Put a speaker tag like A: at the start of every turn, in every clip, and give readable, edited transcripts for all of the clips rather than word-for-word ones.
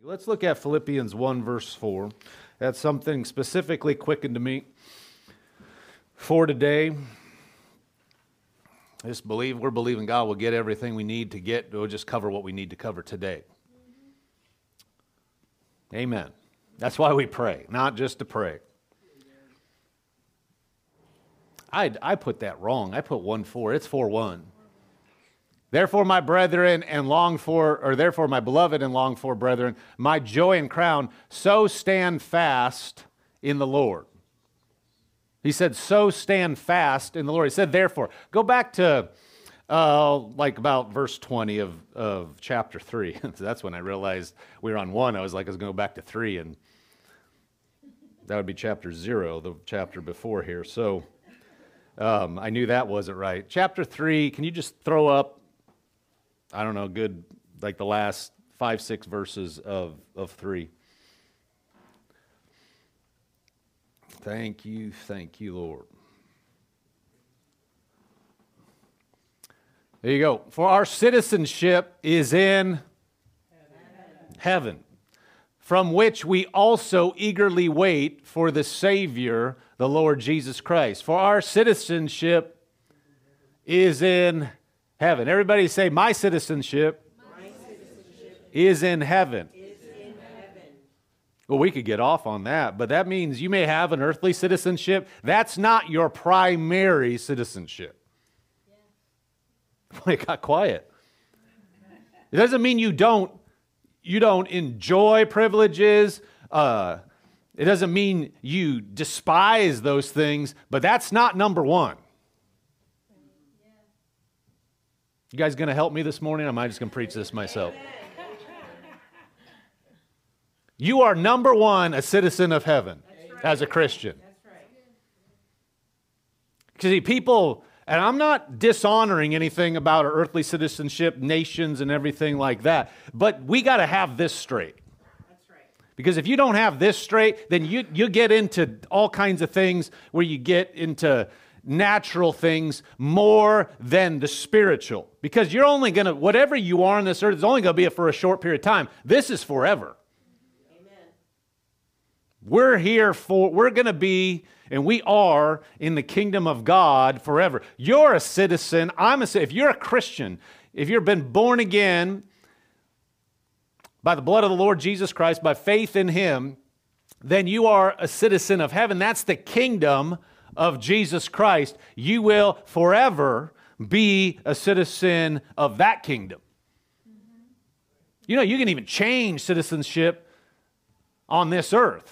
A: Let's look at Philippians 1, verse 4. That's something specifically quickened to me for today. We're believing God will get everything we need to get. We'll just cover what we need to cover today. Amen. That's why we pray, not just to pray. I put that wrong. I put 1:4. It's 4:1. Therefore, my brethren, therefore, my beloved and longed for brethren, my joy and crown, so stand fast in the Lord. He said, so stand fast in the Lord. He said, therefore. Go back to about verse 20 of chapter 3. That's when I realized we were on 1. I was going to go back to 3, and that would be chapter 0, the chapter before here. So I knew that wasn't right. Chapter 3, can you just throw up, I don't know, good, like the last 5, 6 verses of 3. Thank you, Lord. There you go. For our citizenship is in heaven, from which we also eagerly wait for the Savior, the Lord Jesus Christ. For our citizenship is in heaven. Everybody say, my citizenship, is in heaven. Well, we could get off on that, but that means you may have an earthly citizenship. That's not your primary citizenship. Yeah. It got quiet. It doesn't mean you don't enjoy privileges. It doesn't mean you despise those things, but that's not number one. You guys going to help me this morning? Or am I just going to preach this myself? You are number one, a citizen of heaven as a Christian.
B: That's right.
A: See, people, and I'm not dishonoring anything about our earthly citizenship, nations, and everything like that, but we got to have this straight.
B: That's right.
A: Because if you don't have this straight, then you get into all kinds of things where you get into natural things more than the spiritual. Because you're only going to, whatever you are on this earth is only going to be for a short period of time. This is forever. We're going to be, and we are in the kingdom of God forever. You're a citizen. If you're a Christian, if you've been born again by the blood of the Lord Jesus Christ, by faith in Him, then you are a citizen of heaven. That's the kingdom of Jesus Christ. You will forever be a citizen of that kingdom. You know, you can even change citizenship on this earth.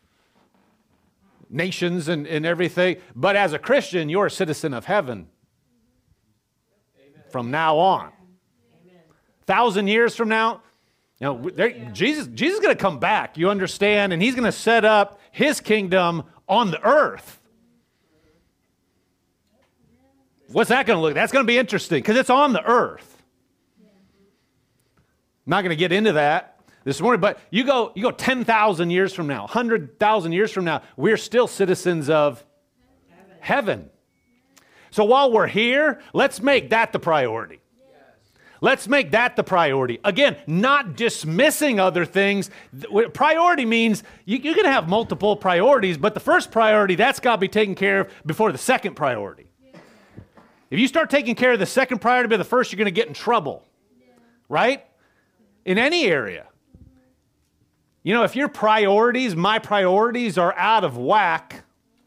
A: Nations and everything. But as a Christian, you're a citizen of heaven. Amen. From now on. Amen. 1,000 years from now, Jesus is going to come back, you understand, and He's going to set up His kingdom on the earth. What's that going to look like? That's going to be interesting because it's on the earth. I'm not going to get into that this morning, but you go 10,000 years from now, 100,000 years from now, we're still citizens of heaven. So while we're here, let's make that the priority. Let's make that the priority. Again, not dismissing other things. Priority means you're going to have multiple priorities, but the first priority, that's got to be taken care of before the second priority. If you start taking care of the second priority by the first, you're going to get in trouble. Right? In any area. You know, if your priorities, my priorities, are out of whack,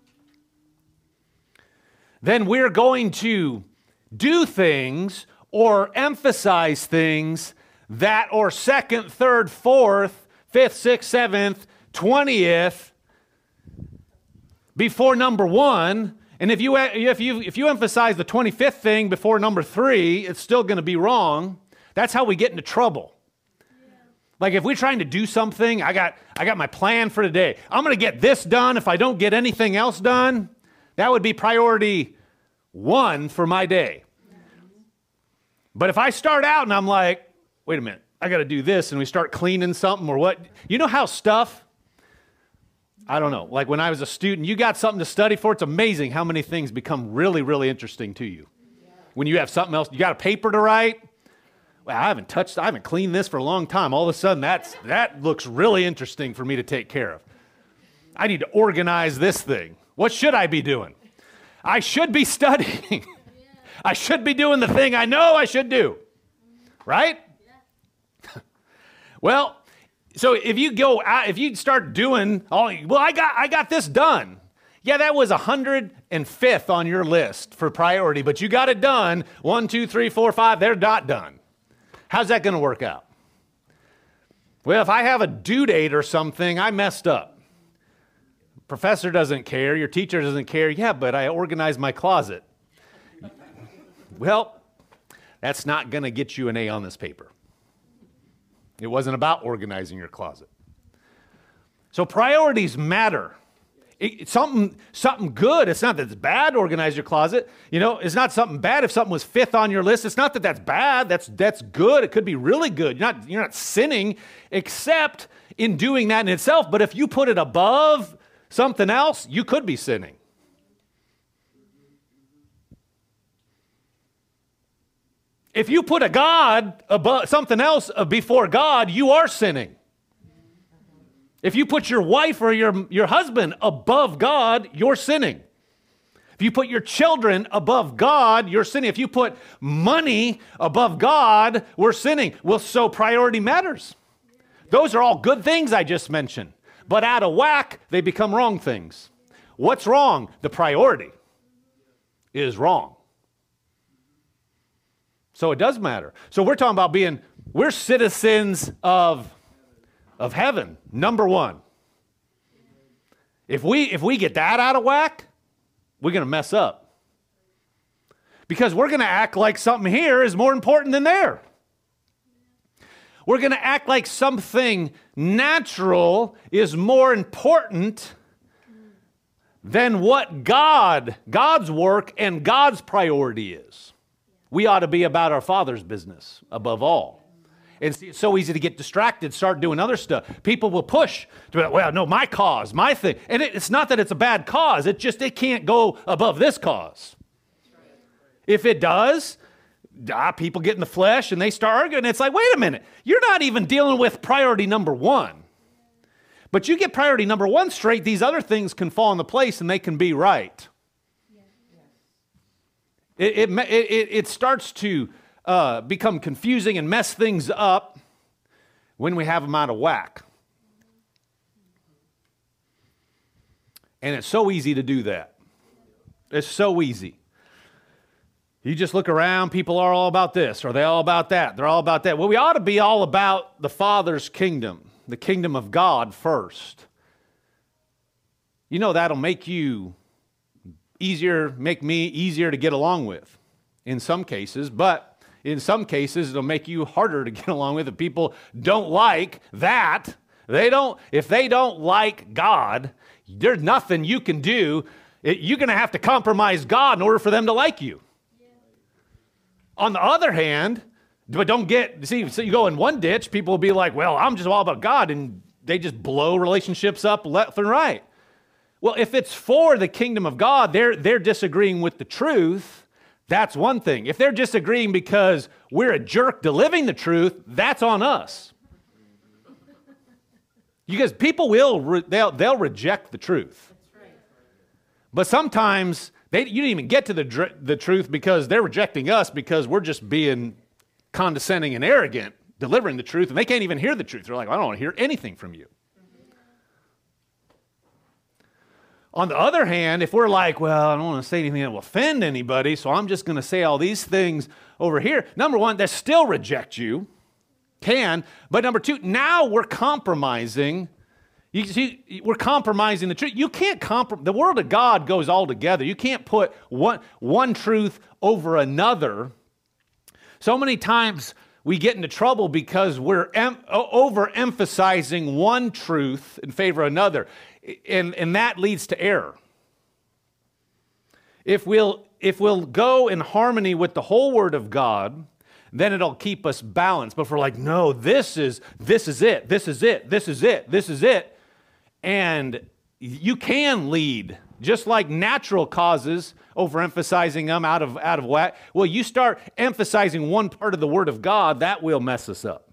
A: then we're going to do things or emphasize things that are second, third, fourth, fifth, sixth, seventh, 20th before number one. And if you emphasize the 25th thing before number 3, it's still going to be wrong. That's how we get into trouble. Like if we're trying to do something, I got my plan for today. I'm going to get this done. If I don't get anything else done, that would be priority 1 for my day. But if I start out and I'm like, wait a minute, I got to do this, and we start cleaning something or what, you know how stuff, I don't know, like when I was a student, you got something to study for, it's amazing how many things become really, really interesting to you. When you have something else, you got a paper to write, well, I haven't cleaned this for a long time. All of a sudden, that looks really interesting for me to take care of. I need to organize this thing. What should I be doing? I should be studying. I should be doing the thing I know I should do. Right? Well, so if you go out, if you start doing I got this done. Yeah, that was 105th on your list for priority, but you got it done. 1, 2, 3, 4, 5, they're not done. How's that going to work out? Well, if I have a due date or something, I messed up. Professor doesn't care, your teacher doesn't care. Yeah, but I organized my closet. Well, that's not going to get you an A on this paper. It wasn't about organizing your closet. So priorities matter. Something good. It's not that it's bad to organize your closet. You know, it's not something bad if something was 5th on your list. It's not that that's bad. That's good. It could be really good. You're not sinning except in doing that in itself. But if you put it above something else, you could be sinning. If you put a God above something else before God, you are sinning. If you put your wife or your husband above God, you're sinning. If you put your children above God, you're sinning. If you put money above God, we're sinning. Well, so priority matters. Those are all good things I just mentioned. But out of whack, they become wrong things. What's wrong? The priority is wrong. So it does matter. So we're talking about we're citizens of heaven, number one. If we get that out of whack, we're going to mess up. Because we're going to act like something here is more important than there. We're going to act like something natural is more important than what God's work and God's priority is. We ought to be about our Father's business above all. It's so easy to get distracted, start doing other stuff. People will push to be like, well, no, my cause, my thing. And it's not that it's a bad cause. It can't go above this cause. If it does, people get in the flesh and they start arguing. It's like, wait a minute. You're not even dealing with priority number one. But you get priority number one straight, these other things can fall into place and they can be right. It starts to become confusing and mess things up when we have them out of whack. And it's so easy to do that. It's so easy. You just look around, people are all about this, or they all about that, they're all about that. Well, we ought to be all about the Father's kingdom, the kingdom of God first. You know, that'll make me easier to get along with in some cases, but in some cases it'll make you harder to get along with. If people don't like that, if they don't like God, there's nothing you can do. You're going to have to compromise God in order for them to like you. On the other hand, but so you go in one ditch, people will be like, well, I'm just all about God, and they just blow relationships up left and right. Well, if it's for the kingdom of God, they're disagreeing with the truth. That's one thing. If they're disagreeing because we're a jerk to living the truth, that's on us. Because people they'll reject the truth. But sometimes you didn't even get to the truth because they're rejecting us because we're just being condescending and arrogant, delivering the truth, and they can't even hear the truth. They're like, I don't want to hear anything from you. On the other hand, if we're like, well, I don't want to say anything that will offend anybody, so I'm just going to say all these things over here. Number one, they still reject you. But number two, now we're compromising. You see, we're compromising the truth. You can't the Word of God goes all together. You can't put one truth over another. So many times we get into trouble because we're overemphasizing one truth in favor of another. And that leads to error. If we'll go in harmony with the whole Word of God, then it'll keep us balanced. But if we're like, no, this is it, and you can lead Just like natural causes, overemphasizing them out of whack. Well, you start emphasizing one part of the Word of God, that will mess us up.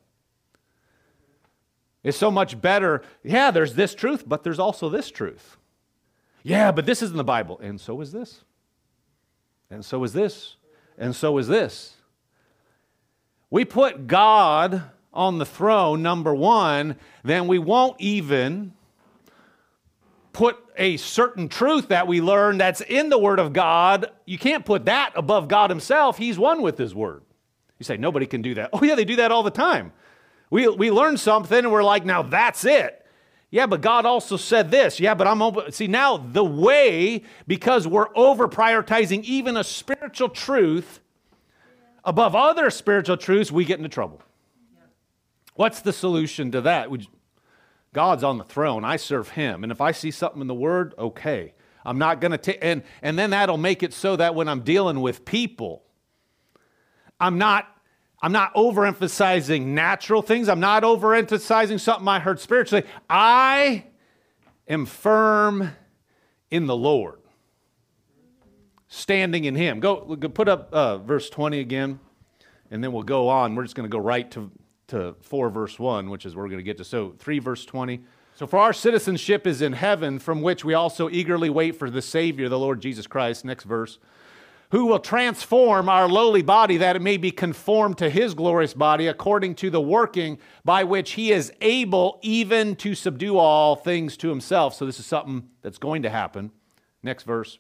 A: It's so much better. Yeah, there's this truth, but there's also this truth. Yeah, but this isn't the Bible. And so is this. And so is this. And so is this. We put God on the throne, number one, then we won't even put a certain truth that we learn that's in the Word of God. You can't put that above God Himself. He's one with His Word. You say, nobody can do that. Oh yeah, they do that all the time. We learn something and we're like, now that's it. Yeah, but God also said this. Yeah, but I'm over. See, now the way, because we're over prioritizing even a spiritual truth above other spiritual truths, we get into trouble. What's the solution to that? God's on the throne. I serve Him. And if I see something in the Word, okay. I'm not going to take, and then that'll make it so that when I'm dealing with people, I'm not overemphasizing natural things. I'm not overemphasizing something I heard spiritually. I am firm in the Lord, standing in Him. Go put up verse 20 again, and then we'll go on. We're just going to go right to 4 verse 1, which is where we're going to get to. So 3 verse 20. So for our citizenship is in heaven, from which we also eagerly wait for the Savior, the Lord Jesus Christ. Next verse. Who will transform our lowly body that it may be conformed to His glorious body according to the working by which He is able even to subdue all things to Himself. So this is something that's going to happen. Next verse.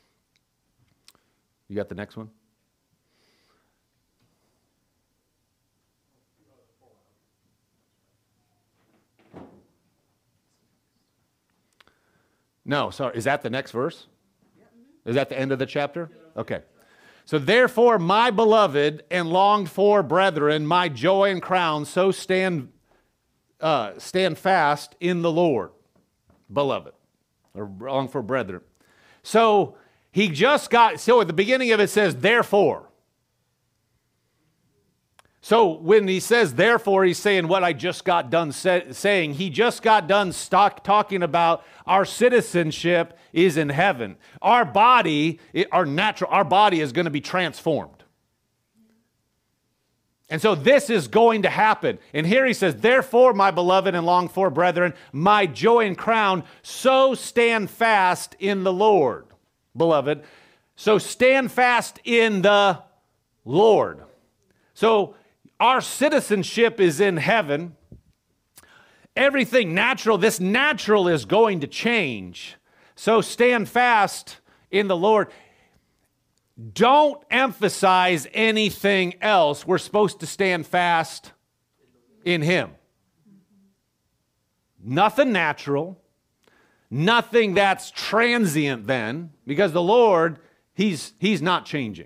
A: You got the next one? No, sorry. Is that the next verse? Is that the end of the chapter? Okay. So therefore, my beloved and longed for brethren, my joy and crown, so stand fast in the Lord, beloved, or longed for brethren. So so at the beginning of it says, therefore. So when he says therefore, he's saying what I just got done saying. He just got done talking about our citizenship is in heaven. Our body, our body is going to be transformed. And so this is going to happen. And here he says, therefore, my beloved and longed for brethren, my joy and crown, so stand fast in the Lord, beloved. So stand fast in the Lord. So our citizenship is in heaven. Everything natural, this natural is going to change. So stand fast in the Lord. Don't emphasize anything else. We're supposed to stand fast in Him. Nothing natural. Nothing that's transient then. Because the Lord, He's not changing.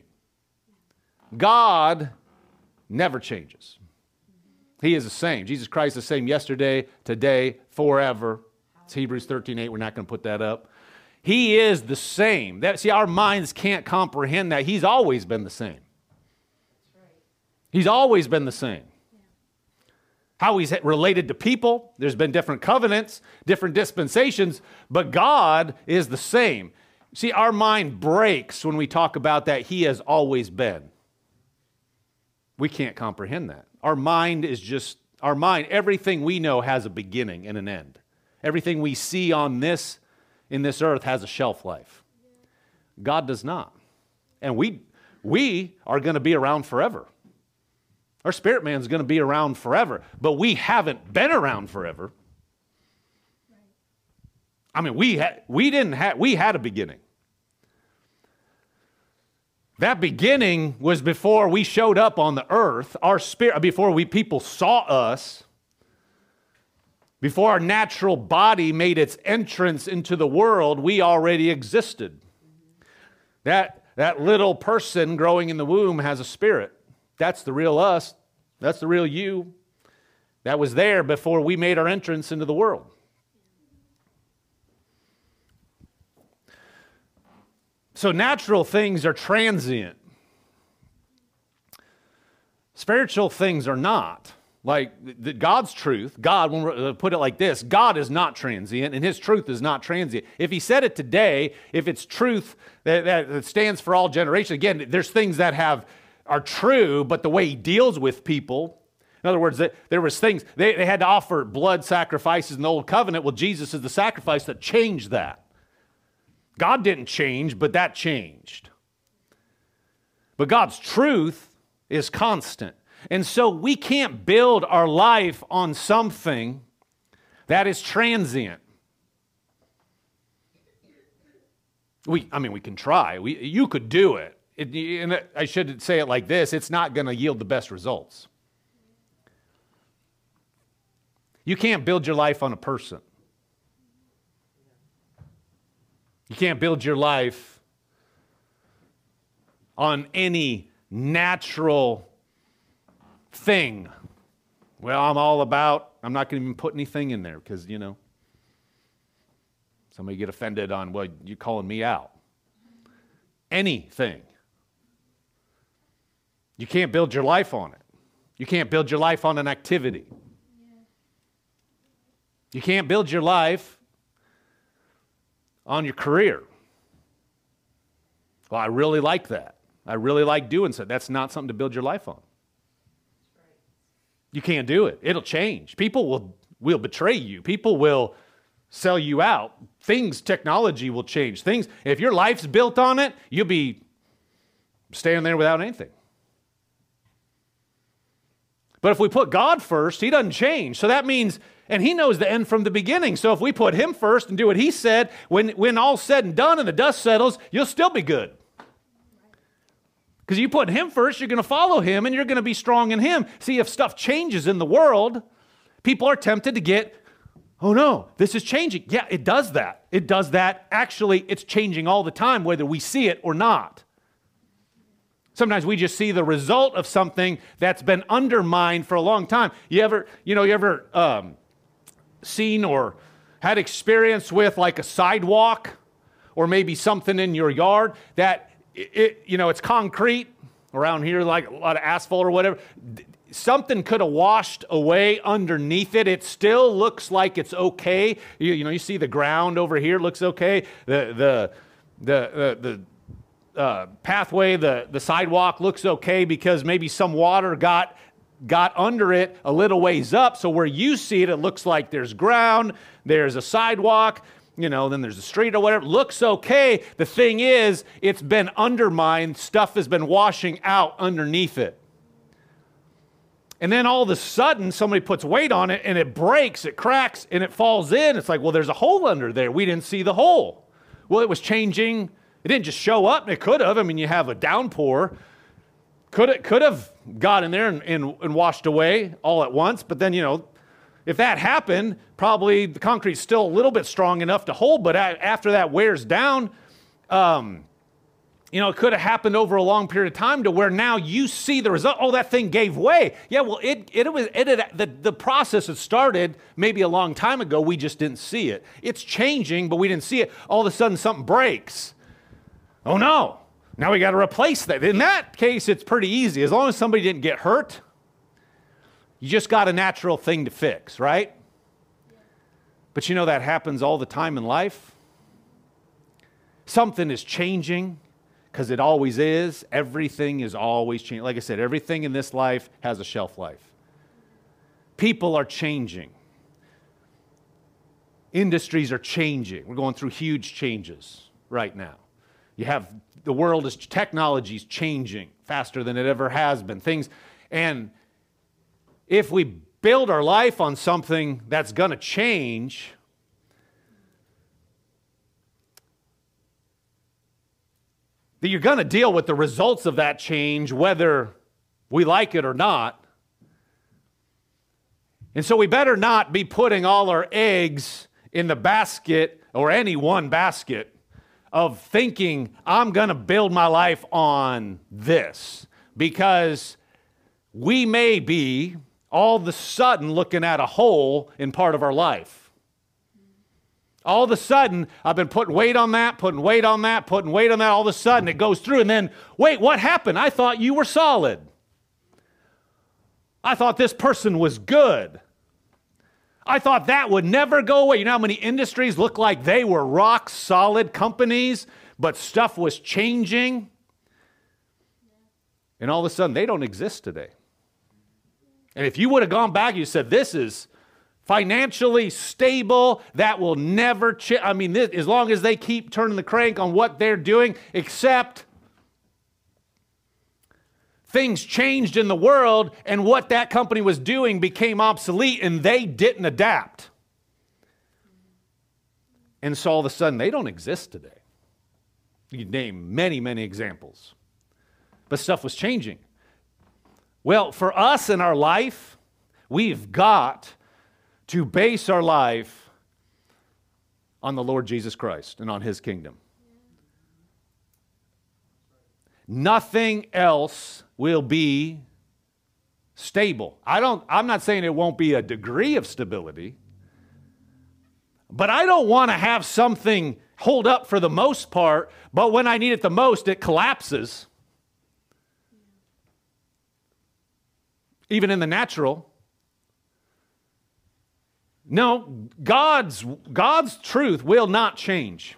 A: God never changes. He is the same. Jesus Christ is the same yesterday, today, forever. It's Hebrews 13:8. We're not going to put that up. He is the same. See, our minds can't comprehend that. He's always been the same. He's always been the same. How He's related to people, there's been different covenants, different dispensations, but God is the same. See, our mind breaks when we talk about that He has always been. We can't comprehend that. Our mind, everything we know has a beginning and an end. Everything we see in this earth has a shelf life. God does not. And we are going to be around forever. Our spirit man's going to be around forever, but we haven't been around forever. I mean, we had a beginning. That beginning was before we showed up on the earth. Our spirit, before people saw us, before our natural body made its entrance into the world, we already existed. That little person growing in the womb has a spirit. That's the real us. That's the real you. That was there before we made our entrance into the world. So natural things are transient. Spiritual things are not. Like God's truth, God, when we put it like this, God is not transient and his truth is not transient. If he said it today, if it's truth that stands for all generations, again, there's things that are true, but the way he deals with people, in other words, there was things, they had to offer blood sacrifices in the old covenant. Well, Jesus is the sacrifice that changed that. God didn't change, but that changed. But God's truth is constant. And so we can't build our life on something that is transient. We can try. You could do it. And I should say it like this, it's not going to yield the best results. You can't build your life on a person. You can't build your life on any natural thing. Well, I'm not going to even put anything in there because, somebody get offended on, well, you're calling me out. Anything. You can't build your life on it. You can't build your life on an activity. You can't build your life on your career. Well, I really like that. I really like doing so. That's not something to build your life on. You can't do it. It'll change. People will betray you. People will sell you out. Technology will change. If your life's built on it, you'll be standing there without anything. But if we put God first, he doesn't change. So that means, and he knows the end from the beginning. So if we put him first and do what he said, when all's said and done and the dust settles, you'll still be good. Because you put him first, you're going to follow him, and you're going to be strong in him. See, if stuff changes in the world, people are tempted to get, oh no, this is changing. Yeah, it does that. It does that. Actually, it's changing all the time, whether we see it or not. Sometimes we just see the result of something that's been undermined for a long time. You ever seen or had experience with like a sidewalk or maybe something in your yard that it's concrete around here, like a lot of asphalt or whatever. Something could have washed away underneath it. It still looks like it's okay. You see the ground over here looks okay. The pathway, the sidewalk looks okay because maybe some water got under it a little ways up. So where you see it, it looks like there's ground, there's a sidewalk. Then there's a street or whatever. Looks okay. The thing is, it's been undermined. Stuff has been washing out underneath it. And then all of a sudden, somebody puts weight on it, and it breaks, it cracks, and it falls in. It's like, well, there's a hole under there. We didn't see the hole. Well, it was changing. It didn't just show up. It could have. You have a downpour. Could have got in there and washed away all at once. But then, if that happened, probably the concrete's still a little bit strong enough to hold, but after that wears down, it could have happened over a long period of time to where now you see the result. Oh, that thing gave way. Yeah, well, the process had started maybe a long time ago. We just didn't see it. It's changing, but we didn't see it. All of a sudden, something breaks. Oh, no. Now we got to replace that. In that case, it's pretty easy. As long as somebody didn't get hurt, you just got a natural thing to fix, right? But that happens all the time in life. Something is changing because it always is. Everything is always changing. Like I said, everything in this life has a shelf life. People are changing. Industries are changing. We're going through huge changes right now. Technology's changing faster than it ever has been. And if we build our life on something that's going to change, that you're going to deal with the results of that change, whether we like it or not. And so we better not be putting all our eggs in the basket, or any one basket, of thinking, I'm going to build my life on this. Because we may be all of a sudden looking at a hole in part of our life. All of a sudden, I've been putting weight on that, putting weight on that. All of a sudden, it goes through, and then, wait, what happened? I thought you were solid. I thought this person was good. I thought that would never go away. You know how many industries look like they were rock solid companies, but stuff was changing? And all of a sudden, they don't exist today. And if you would have gone back, you said, this is financially stable, that will never change. I mean, as long as they keep turning the crank on what they're doing, except things changed in the world and what that company was doing became obsolete and they didn't adapt. And so all of a sudden, they don't exist today. You can name many, many examples. But stuff was changing. Well, for us in our life, we've got to base our life on the Lord Jesus Christ and on His kingdom. Nothing else will be stable. I'm not saying it won't be a degree of stability, but I don't want to have something hold up for the most part, but when I need it the most, it collapses. Even in the natural. No, God's truth will not change.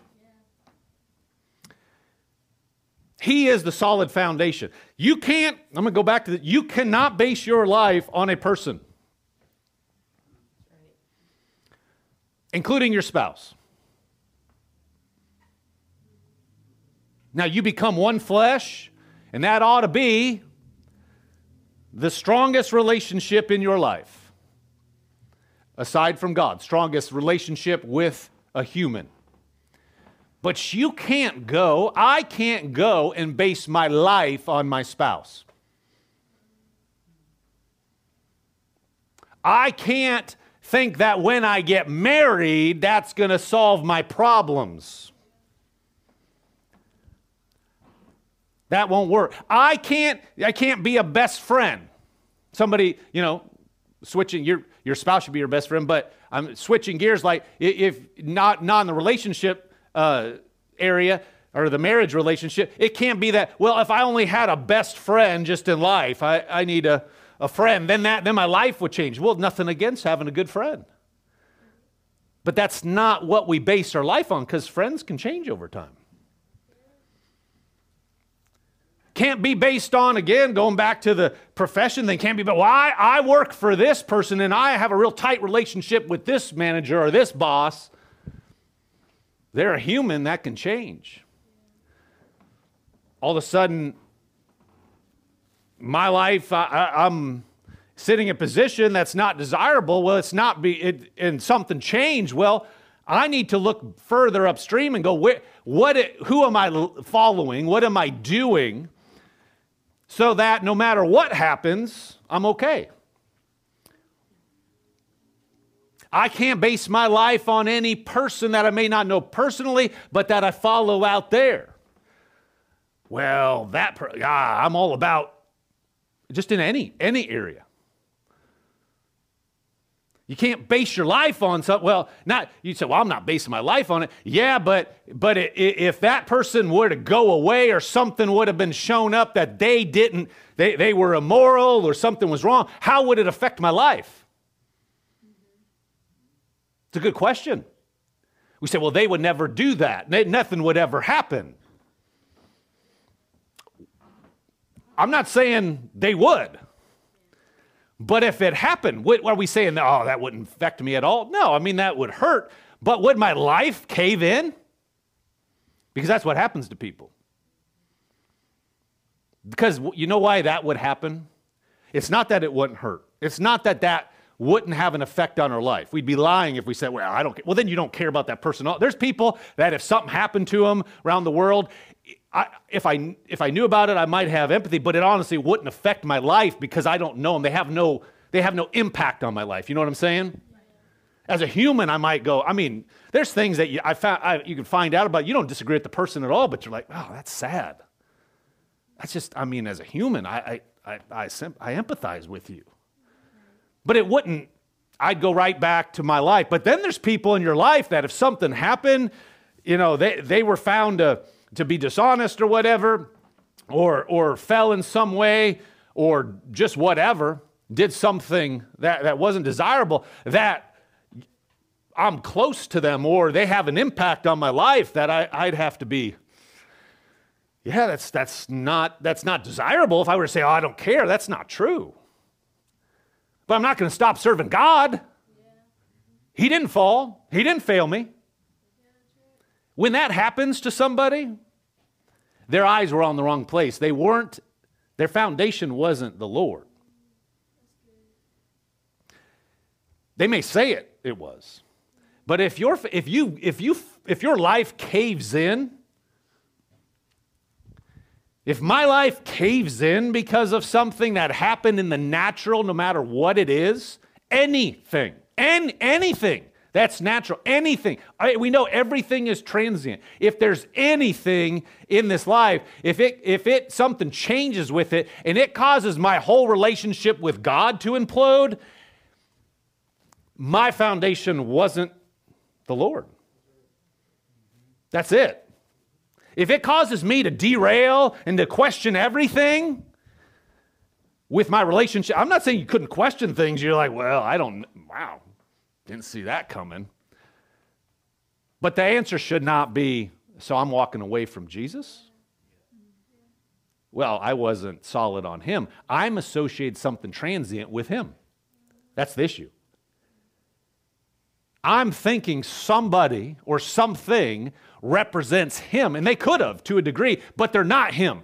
A: He is the solid foundation. You can't, I'm going to go back to you cannot base your life on a person, including your spouse. Now, you become one flesh, and that ought to be the strongest relationship in your life, aside from God, strongest relationship with a human. But I can't go and base my life on my spouse. I can't think that when I get married, that's going to solve my problems. That won't work. I can't be a best friend. Somebody, switching, your spouse should be your best friend, but I'm switching gears, like if not in the relationship area or the marriage relationship, it can't be that, well, if I only had a best friend just in life, I need a friend, then my life would change. Well, nothing against having a good friend. But that's not what we base our life on, because friends can change over time. Can't be based on, again, going back to the profession, they can't be, but I work for this person and I have a real tight relationship with this manager or this boss. They're a human, that can change. All of a sudden, my life, I'm sitting in a position that's not desirable. Well, and something changed. Well, I need to look further upstream and go, who am I following? What am I doing? So that no matter what happens, I'm okay. I can't base my life on any person that I may not know personally, but that I follow out there. Well, I'm all about, just in any area. You can't base your life on something. You say, I'm not basing my life on it. Yeah, but if that person were to go away or something would have been shown up that they were immoral or something was wrong, how would it affect my life? It's a good question. We say, well, they would never do that. Nothing would ever happen. I'm not saying they would. But if it happened, what are we saying? Oh, that wouldn't affect me at all? No, I mean, that would hurt. But would my life cave in? Because that's what happens to people. Because you know why that would happen? It's not that it wouldn't hurt. It's not that wouldn't have an effect on our life. We'd be lying if we said, well, I don't care. Well, then you don't care about that person. There's people that if something happened to them around the world, if I knew about it, I might have empathy, but it honestly wouldn't affect my life because I don't know them. They have no impact on my life. You know what I'm saying? As a human, I might go, there's things that you can find out about. You don't disagree with the person at all, but you're like, oh, that's sad. That's just, as a human, I empathize with you. But it wouldn't, I'd go right back to my life. But then there's people in your life that if something happened, they were found to be dishonest or whatever, or fell in some way, or just whatever, did something that wasn't desirable, that I'm close to them or they have an impact on my life, that I'd have to be, yeah, that's not desirable. If I were to say, oh, I don't care, that's not true. But I'm not going to stop serving God. He didn't fall. He didn't fail me. When that happens to somebody, their eyes were on the wrong place. Their foundation wasn't the Lord. They may say it was. But if your life caves in, if my life caves in because of something that happened in the natural, no matter what it is, anything that's natural, anything. We know everything is transient. If there's anything in this life, if something changes with it and it causes my whole relationship with God to implode, my foundation wasn't the Lord. That's it. If it causes me to derail and to question everything with my relationship, I'm not saying you couldn't question things. You're like, well, wow, didn't see that coming. But the answer should not be, so I'm walking away from Jesus? Well, I wasn't solid on him. I'm associated something transient with him. That's the issue. I'm thinking somebody or something represents him, and they could have to a degree, but they're not him.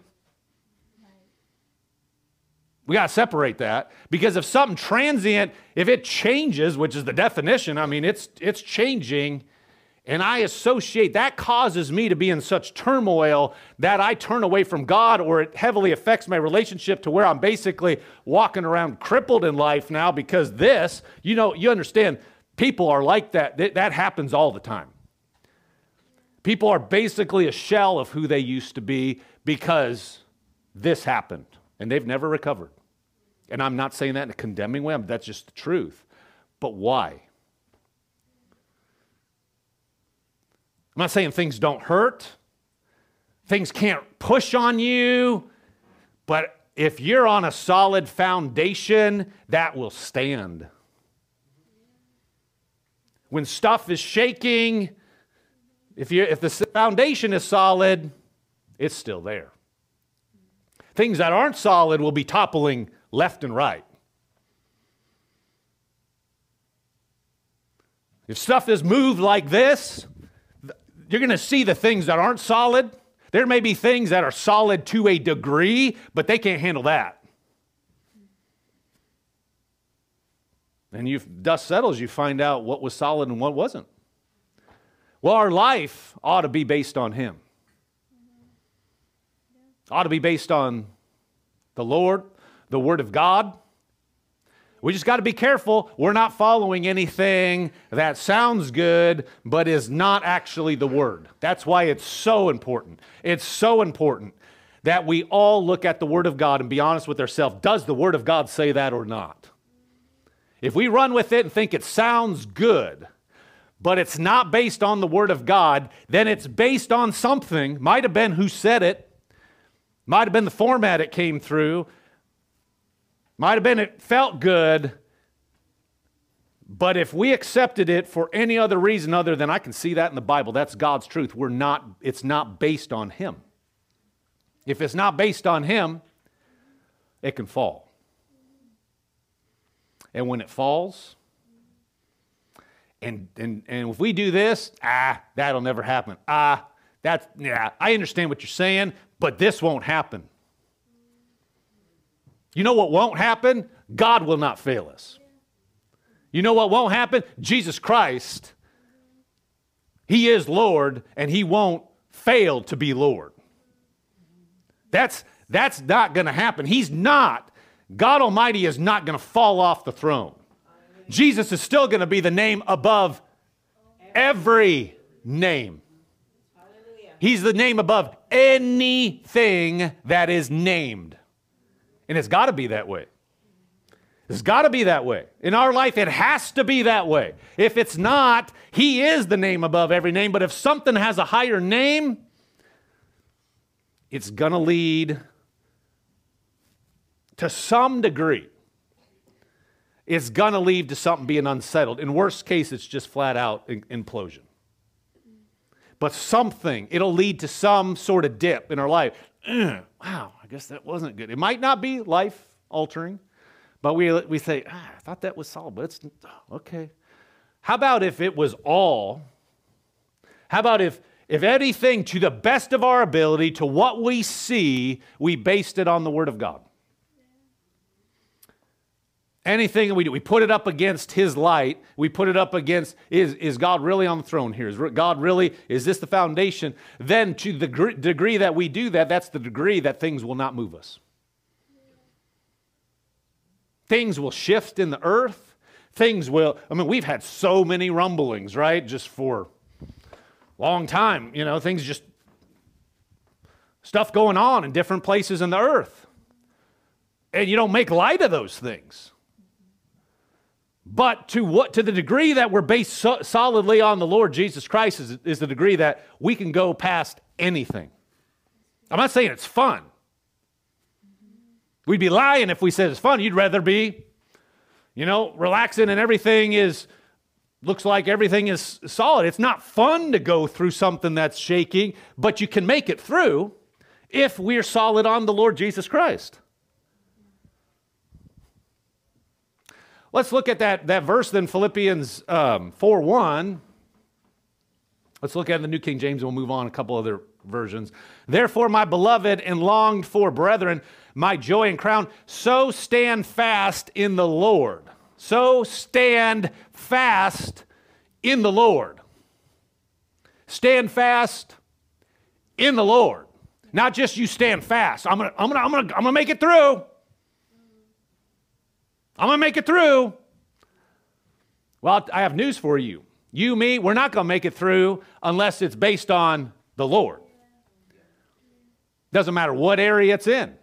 A: We got to separate that, because if something transient, if it changes, which is the definition, I mean, it's changing, and I associate, that causes me to be in such turmoil that I turn away from God, or it heavily affects my relationship to where I'm basically walking around crippled in life now because this, you understand, people are like that. That happens all the time. People are basically a shell of who they used to be because this happened, and they've never recovered. And I'm not saying that in a condemning way. That's just the truth. But why? I'm not saying things don't hurt. Things can't push on you. But if you're on a solid foundation, that will stand. When stuff is shaking, if the foundation is solid, it's still there. Things that aren't solid will be toppling left and right. If stuff is moved like this, you're going to see the things that aren't solid. There may be things that are solid to a degree, but they can't handle that. And dust settles, you find out what was solid and what wasn't. Well, our life ought to be based on him. Ought to be based on the Lord, the Word of God. We just got to be careful. We're not following anything that sounds good, but is not actually the Word. That's why it's so important. It's so important that we all look at the Word of God and be honest with ourselves. Does the Word of God say that or not? If we run with it and think it sounds good, but it's not based on the Word of God, then it's based on something. Might have been who said it. Might have been the format it came through. Might have been it felt good. But if we accepted it for any other reason other than I can see that in the Bible, that's God's truth. It's not based on him. If it's not based on him, it can fall. And when it falls, and if we do this, that'll never happen. I understand what you're saying, but this won't happen. You know what won't happen? God will not fail us. You know what won't happen? Jesus Christ, he is Lord, and he won't fail to be Lord. That's not going to happen. He's not. God Almighty is not going to fall off the throne. Jesus is still going to be the name above every name. He's the name above anything that is named. And it's got to be that way. It's got to be that way. In our life, it has to be that way. If it's not, he is the name above every name. But if something has a higher name, it's going to lead to some degree it's going to lead to something being unsettled. In worst case, it's just flat out implosion. But something, it'll lead to some sort of dip in our life. Wow, I guess that wasn't good. It might not be life-altering, but we say, I thought that was solid, but it's okay. How about if it was all? How about if anything, to the best of our ability, to what we see, we based it on the Word of God? Anything that we do, we put it up against His light. We put it up against, is God really on the throne here? Is this the foundation? Then to the degree that we do that, that's the degree that things will not move us. Things will shift in the earth. We've had so many rumblings, right? Just for a long time, things just, stuff going on in different places in the earth. And you don't make light of those things. But to the degree that we're based solidly on the Lord Jesus Christ is the degree that we can go past anything. I'm not saying it's fun. We'd be lying if we said it's fun. You'd rather be, relaxing and looks like everything is solid. It's not fun to go through something that's shaking, but you can make it through if we're solid on the Lord Jesus Christ. Let's look at that verse then, Philippians 4:1. Let's look at the New King James and we'll move on a couple other versions. Therefore, my beloved and longed for brethren, my joy and crown, so stand fast in the Lord. So stand fast in the Lord. Stand fast in the Lord. Not just you stand fast. I'm gonna make it through. I'm going to make it through. Well, I have news for you. You, me, we're not going to make it through unless it's based on the Lord. Doesn't matter what area it's in.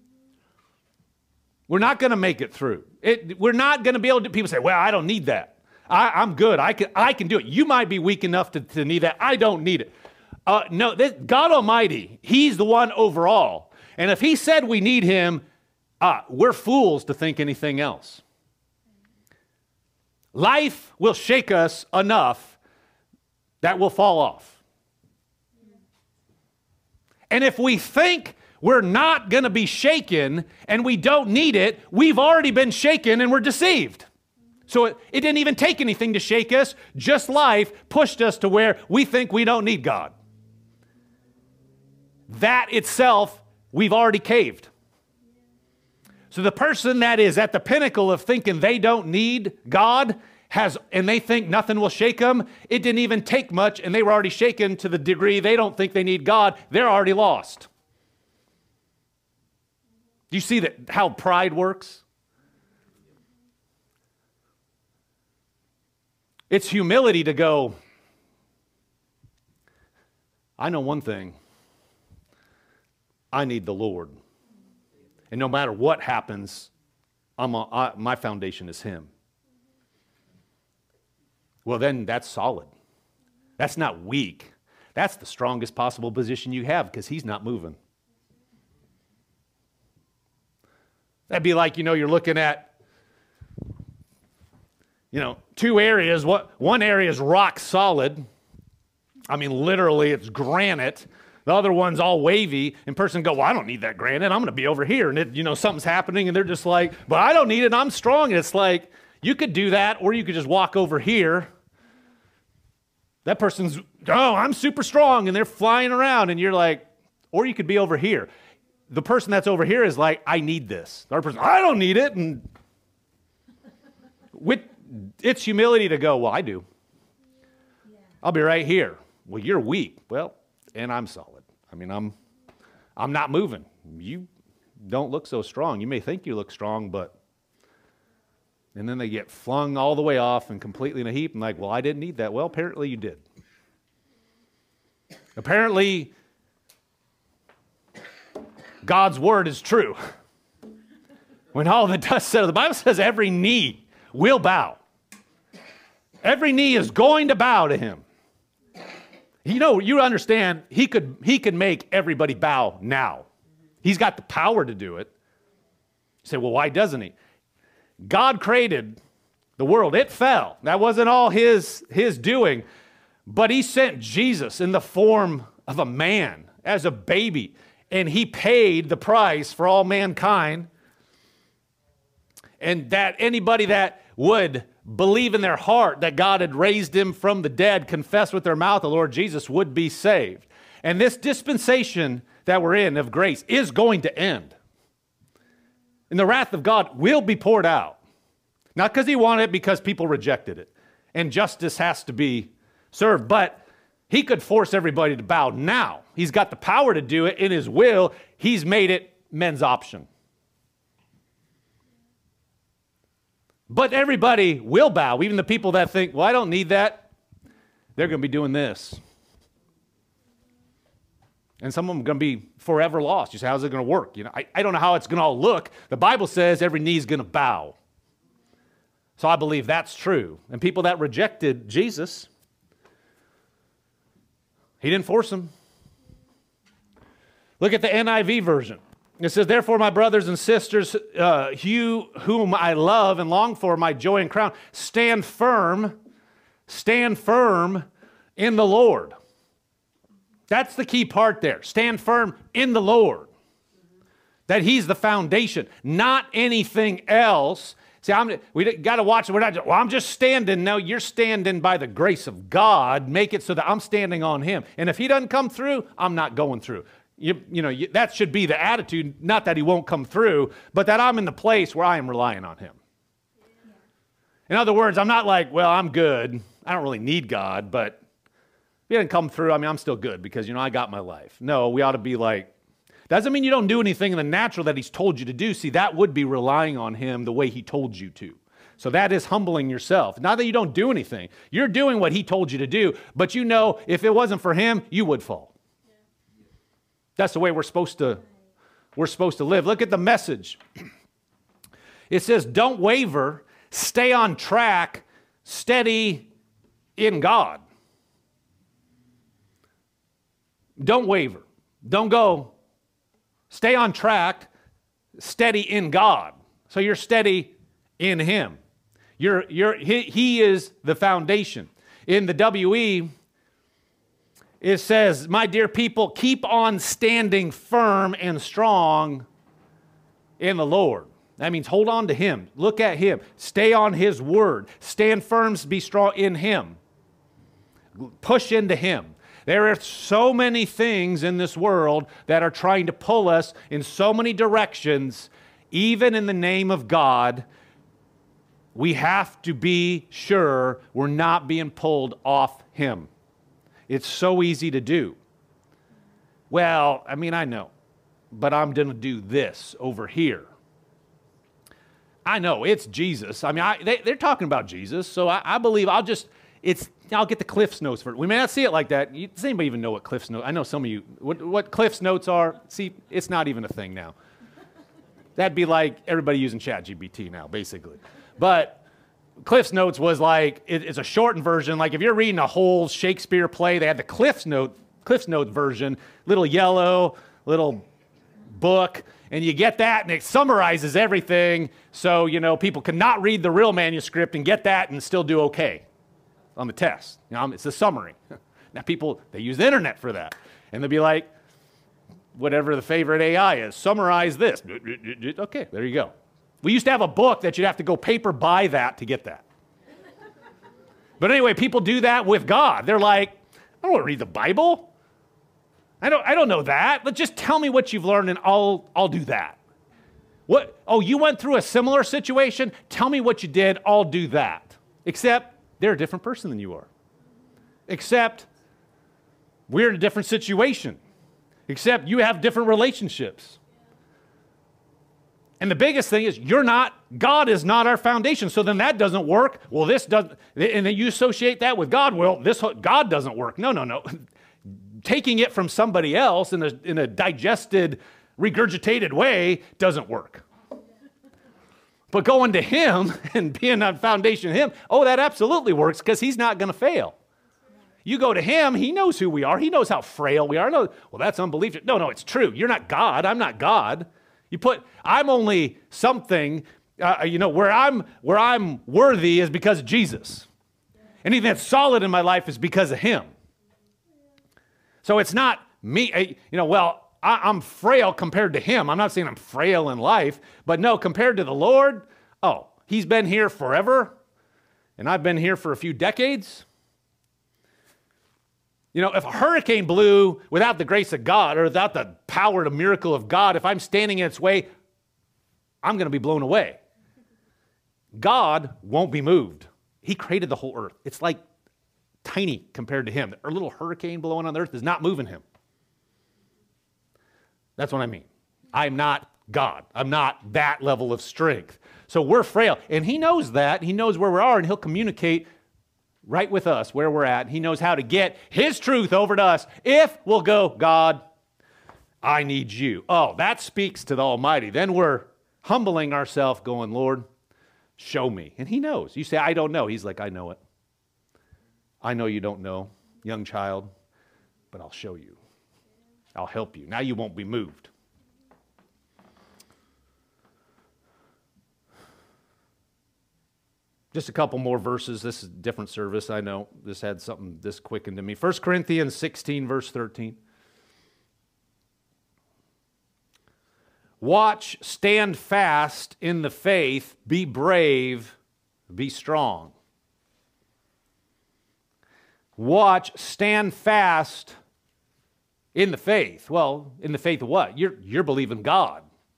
A: We're not going to make it through. We're not going to be able to, people say, well, I don't need that. I'm good. I can do it. You might be weak enough to need that. I don't need it. No, God Almighty, He's the one overall. And if He said we need Him, we're fools to think anything else. Life will shake us enough that we'll fall off. And if we think we're not going to be shaken and we don't need it, we've already been shaken and we're deceived. So it didn't even take anything to shake us. Just life pushed us to where we think we don't need God. That itself, we've already caved. So the person that is at the pinnacle of thinking they don't need God and they think nothing will shake them, it didn't even take much and they were already shaken to the degree they don't think they need God. They're already lost. Do you see how pride works? It's humility to go, I know one thing. I need the Lord. And no matter what happens, my foundation is Him. Well, then that's solid. That's not weak. That's the strongest possible position you have because He's not moving. That'd be like, you're looking at, two areas. One area is rock solid. I mean, literally, it's granite. The other one's all wavy, and person go, well, I don't need that granite. I'm going to be over here. And something's happening, and they're just like, but I don't need it. I'm strong. And it's like, you could do that, or you could just walk over here. That person's, I'm super strong, and they're flying around, and you're like, or you could be over here. The person that's over here is like, I need this. The other person, I don't need it. And it's humility to go, well, I do. Yeah. I'll be right here. Well, you're weak. Well, and I'm solid. I mean, I'm not moving. You don't look so strong. You may think you look strong, but... And then they get flung all the way off and completely in a heap and like, well, I didn't need that. Well, apparently you did. Apparently, God's word is true. When all the dust settles, the Bible says every knee will bow. Every knee is going to bow to Him. You understand, he could make everybody bow now. He's got the power to do it. You say, well, why doesn't He? God created The world, it fell. That wasn't all his doing. But he sent Jesus in the form of a man, as a baby. And he paid the price for all mankind. And that anybody that would believe in their heart that God had raised him from the dead, confess with their mouth the Lord Jesus, would be saved. And this dispensation that we're in of grace is going to end. And the wrath of God will be poured out. Not because he wanted it, because people rejected it. And justice has to be served. But he could force everybody to bow now. He's got the power to do it in his will. He's made it men's option. But everybody will bow, even the people that think, well, I don't need that. They're going to be doing this. And some of them are going to be forever lost. You say, how's it going to work? You know, I don't know how it's going to all look. The Bible says every knee is going to bow. So I believe that's true. And people that rejected Jesus, he didn't force them. Look at the NIV version. It says, therefore, my brothers and sisters, you whom I love and long for, my joy and crown, stand firm in the Lord. That's the key part there. Stand firm in the Lord. That he's the foundation, not anything else. See, we got to watch it. We're not, well, I'm just standing. No, you're standing by the grace of God. Make it so that I'm standing on him. And if he doesn't come through, I'm not going through. That should be the attitude, not that he won't come through, but that I'm in the place where I am relying on him. In other words, I'm not like, well, I'm good. I don't really need God, but if he doesn't come through, I'm still good because, I got my life. No, we ought to be like, doesn't mean you don't do anything in the natural that he's told you to do. See, that would be relying on him the way he told you to. So that is humbling yourself. Not that you don't do anything. You're doing what he told you to do, but if it wasn't for him, you would fall. That's the way we're supposed to live. Look at the Message. It says, don't waver, stay on track, steady in God. Don't waver. Don't go. Stay on track, steady in God. So you're steady in him. He is the foundation. In the WE, it says, my dear people, keep on standing firm and strong in the Lord. That means hold on to him. Look at him. Stay on his word. Stand firm, be strong in him. Push into him. There are so many things in this world that are trying to pull us in so many directions. Even in the name of God, we have to be sure we're not being pulled off him. It's so easy to do. Well, I know, but I'm going to do this over here. I know, it's Jesus. They're talking about Jesus, so I believe I'll get the Cliff's Notes for it. We may not see it like that. Does anybody even know what Cliff's Notes? I know some of you, what Cliff's Notes are. See, it's not even a thing now. That'd be like everybody using ChatGPT now, basically. But Cliff's Notes was like, it's a shortened version. Like if you're reading a whole Shakespeare play, they had the Cliff's Note version, little yellow, little book, and you get that, and it summarizes everything, so, people cannot read the real manuscript and get that and still do okay on the test. It's a summary. Now people, they use the internet for that, and they'll be like, whatever the favorite AI is, summarize this. Okay, there you go. We used to have a book that you'd have to go paper buy that to get that. But anyway, people do that with God. They're like, I don't want to read the Bible. I don't know that. But just tell me what you've learned and I'll do that. What? Oh, you went through a similar situation? Tell me what you did. I'll do that. Except they're a different person than you are. Except we're in a different situation. Except you have different relationships. And the biggest thing is God is not our foundation. So then that doesn't work. Well, this doesn't, and then you associate that with God. Well, God doesn't work. No. Taking it from somebody else in a digested, regurgitated way doesn't work. But going to him and being on foundation of him, that absolutely works because he's not going to fail. You go to him, he knows who we are. He knows how frail we are. No, well, that's unbelief. No, it's true. You're not God. I'm not God. I'm only something Where I'm worthy is because of Jesus. Anything that's solid in my life is because of him. So it's not me, I'm frail compared to him. I'm not saying I'm frail in life, but no, compared to the Lord, he's been here forever, and I've been here for a few decades. If a hurricane blew without the grace of God or without the power and miracle of God, if I'm standing in its way, I'm going to be blown away. God won't be moved. He created the whole earth. It's like tiny compared to him. A little hurricane blowing on the earth is not moving him. That's what I mean. I'm not God. I'm not that level of strength. So we're frail. And he knows that. He knows where we are, and he'll communicate right with us where we're at. He knows how to get his truth over to us if we'll go, God, I need you. That speaks to the Almighty. Then we're humbling ourselves, going, Lord, show me. And he knows. You say, I don't know. He's like, I know it. I know you don't know, young child, but I'll show you. I'll help you. Now you won't be moved. Just a couple more verses. This is a different service. I know this had something this quickened to me. 1 Corinthians 16, verse 13. Watch, stand fast in the faith, be brave, be strong. Watch, stand fast in the faith. Well, in the faith of what? You're believing God.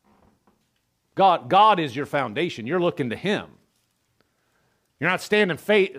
A: God is your foundation. You're looking to him. You're not standing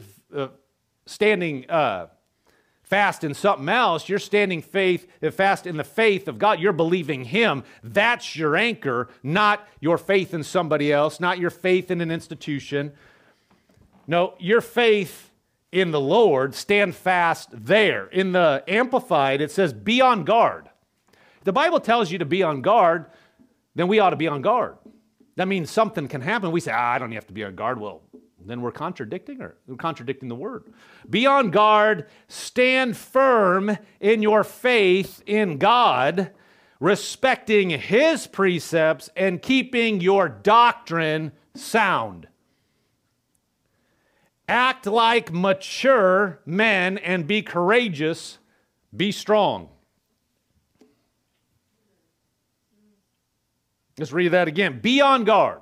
A: fast in something else. You're standing fast in the faith of God. You're believing him. That's your anchor, not your faith in somebody else, not your faith in an institution. No, your faith in the Lord, stand fast there. In the Amplified, it says, be on guard. If the Bible tells you to be on guard, then we ought to be on guard. That means something can happen. We say, I don't have to be on guard. Well, then we're contradicting the word. Be on guard, stand firm in your faith in God, respecting his precepts and keeping your doctrine sound. Act like mature men and be courageous, be strong. Let's read that again. Be on guard.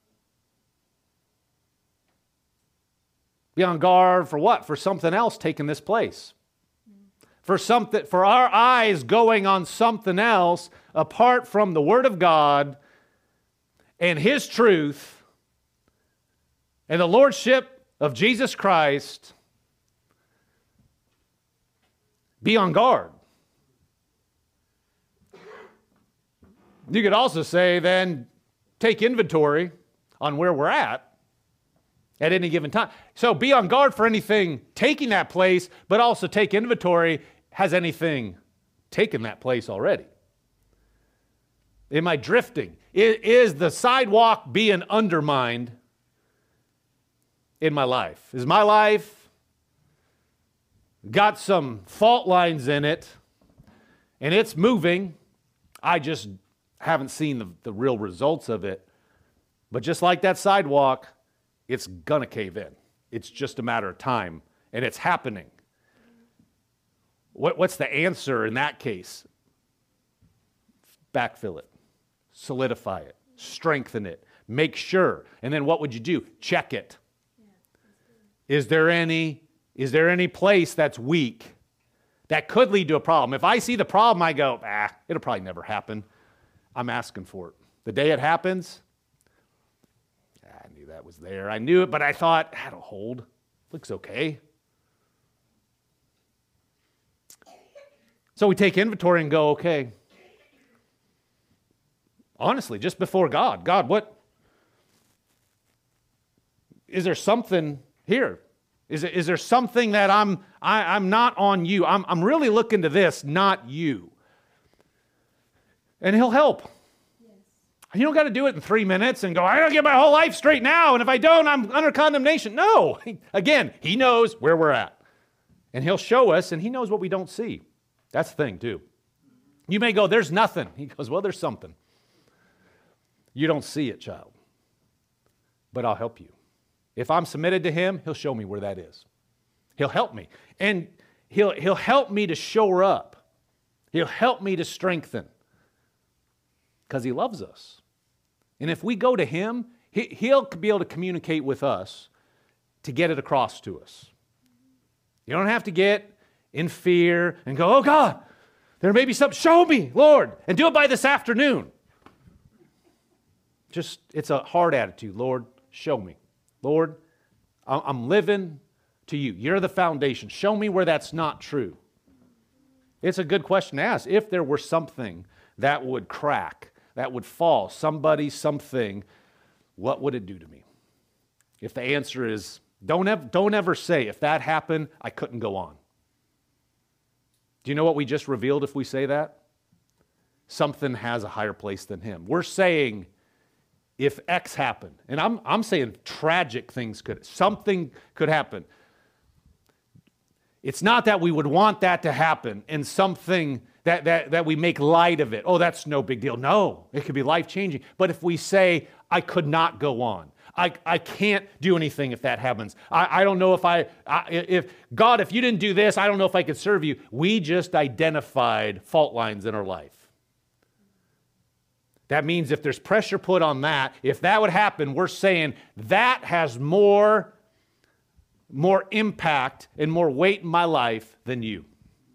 A: Be on guard for what? For something else taking this place. For our eyes going on something else apart from the Word of God and his truth and the lordship of Jesus Christ. Be on guard. You could also say then take inventory on where we're at any given time. So be on guard for anything taking that place, but also take inventory. Has anything taken that place already? Am I drifting? Is the sidewalk being undermined in my life? Is my life got some fault lines in it and it's moving? I just haven't seen the real results of it. But just like that sidewalk, it's gonna cave in. It's just a matter of time, and it's happening. What's the answer in that case? Backfill it, solidify it, strengthen it, make sure. And then what would you do? Check it. Is there any place that's weak that could lead to a problem? If I see the problem, I go, it'll probably never happen. I'm asking for it. The day it happens, I knew that was there. I knew it, but I thought, that'll hold. Looks okay. So we take inventory and go, okay. Honestly, just before God, what? Is there something here? Is there something that I'm not on you? I'm really looking to this, not you. And he'll help. Yes. You don't got to do it in 3 minutes and go, I don't get my whole life straight now, and if I don't, I'm under condemnation. No. Again, he knows where we're at. And he'll show us, and he knows what we don't see. That's the thing, too. You may go, there's nothing. He goes, well, there's something. You don't see it, child. but I'll help you. If I'm submitted to him, he'll show me where that is. He'll help me. And he'll help me to shore up. He'll help me to strengthen. Because he loves us. And if we go to him, he'll be able to communicate with us to get it across to us. You don't have to get in fear and go, oh God, there may be something. Show me, Lord, and do it by this afternoon. Just, it's a hard attitude. Lord, show me. Lord, I'm living to you. You're the foundation. Show me where that's not true. It's a good question to ask. If there were something that would crack, that would fall, somebody, something, what would it do to me? If the answer is, don't ever say, if that happened, I couldn't go on. Do you know what we just revealed if we say that? Something has a higher place than him. We're saying, if X happened, and I'm saying tragic things something could happen. It's not that we would want that to happen and something that we make light of it. Oh, that's no big deal. No, it could be life-changing. But if we say, I could not go on. I can't do anything if that happens. I don't know if God, if you didn't do this, I don't know if I could serve you. We just identified fault lines in our life. That means if there's pressure put on that, if that would happen, we're saying that has more impact and more weight in my life than you.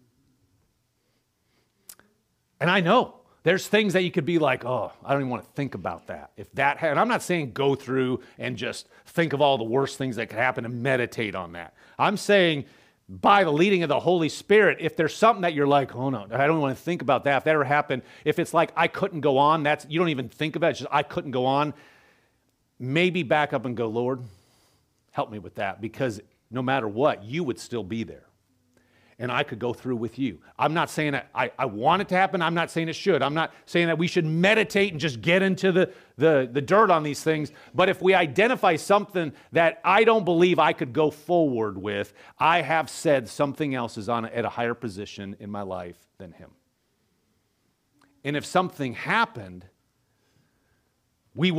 A: And I know there's things that you could be like, oh, I don't even want to think about that. If that and I'm not saying go through and just think of all the worst things that could happen and meditate on that. I'm saying by the leading of the Holy Spirit, if there's something that you're like, oh no, I don't want to think about that. If that ever happened, if it's like I couldn't go on, you don't even think about it, it's just I couldn't go on, maybe back up and go, Lord, help me with that, because no matter what, you would still be there. And I could go through with you. I'm not saying that I want it to happen. I'm not saying it should. I'm not saying that we should meditate and just get into the dirt on these things. But if we identify something that I don't believe I could go forward with, I have said something else is at a higher position in my life than him. And if something happened, we've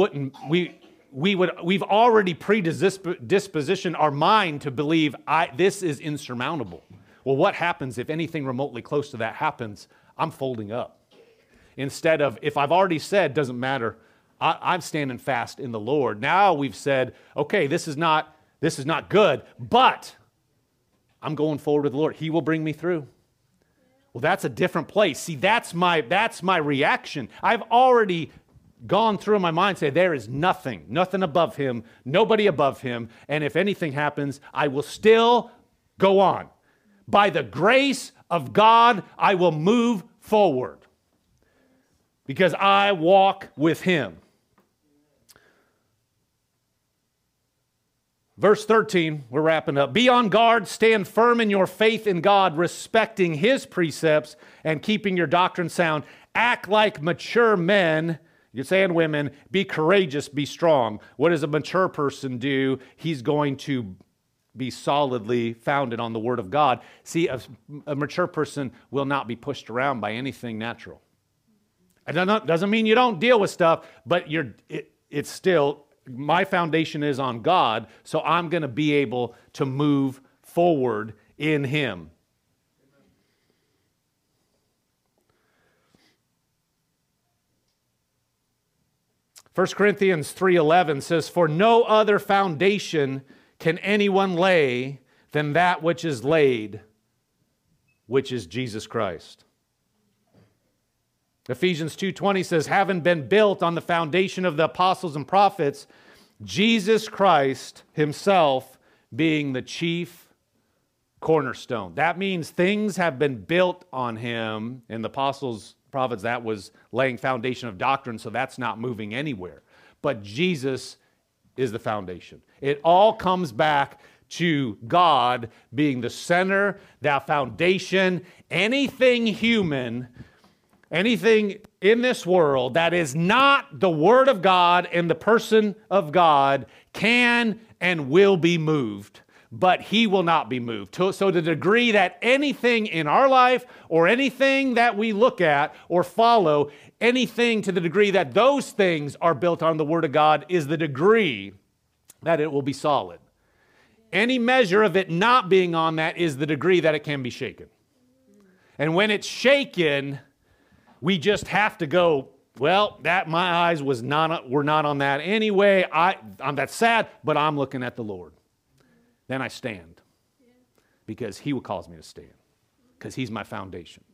A: already predispositioned our mind to believe this is insurmountable. Well, what happens if anything remotely close to that happens? I'm folding up. Instead of, if I've already said, doesn't matter, I'm standing fast in the Lord. Now we've said, okay, this is not good, but I'm going forward with the Lord. He will bring me through. Well, that's a different place. See, that's my reaction. I've already gone through in my mind, say there is nothing above him, nobody above him, and if anything happens, I will still go on. By the grace of God, I will move forward because I walk with him. Verse 13, we're wrapping up. Be on guard, stand firm in your faith in God, respecting his precepts and keeping your doctrine sound. Act like mature men. You say, and women, be courageous, be strong. What does a mature person do? He's going to be solidly founded on the Word of God. See, a mature person will not be pushed around by anything natural. It doesn't mean you don't deal with stuff, but it's still, my foundation is on God, so I'm going to be able to move forward in him. 1 Corinthians 3:11 says, for no other foundation can anyone lay than that which is laid, which is Jesus Christ. Ephesians 2:20 says, having been built on the foundation of the apostles and prophets, Jesus Christ himself being the chief cornerstone. That means things have been built on him. In the apostles, prophets, that was laying foundation of doctrine, so that's not moving anywhere. But Jesus is the foundation. It all comes back to God being the center, the foundation. Anything human, anything in this world that is not the Word of God and the person of God can and will be moved, but he will not be moved. So to the degree that anything in our life or anything that we look at or follow, anything to the degree that those things are built on the Word of God is the degree that it will be solid. Any measure of it not being on that is the degree that it can be shaken. And when it's shaken, we just have to go, well, that my eyes were not on that anyway. That's sad, but I'm looking at the Lord. Then I stand because he will cause me to stand because he's my foundation.